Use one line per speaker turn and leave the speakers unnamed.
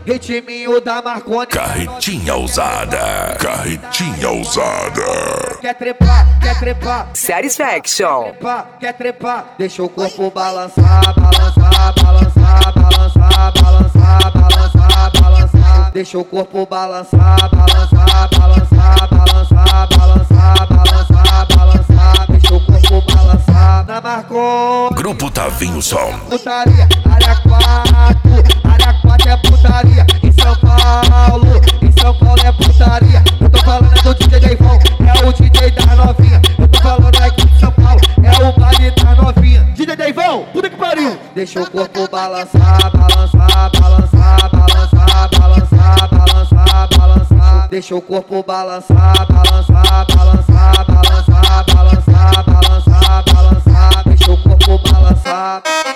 ritminho da Marconi.
Carretinha ousada, carretinha ousada.
Quer trepar, quer trepar.
Satisfaction.
Quer trepar, deixa o corpo balançar, balançar, balançar, balançar, balançar, balançar, balançar. Deixa o corpo balançar, balançar, balançar, balançar, balançar, balançar, balançar. Deixa o corpo balançar na Marconi.
Grupo Tavinho Som.
Putaria, área 4, área 4 é putaria. Em São Paulo é putaria. Eu tô falando do DJ Deivão, é o DJ da novinha. Eu tô falando aqui de São Paulo, é o baile da novinha. DJ Deivão, puta que pariu. Deixa o corpo balançar, balançar, balançar, balançar, balançar, balançar, balançar. Deixa o corpo balançar, balançar, balançar, balançar, balançar, balançar, balançar. Deixa o corpo balançar.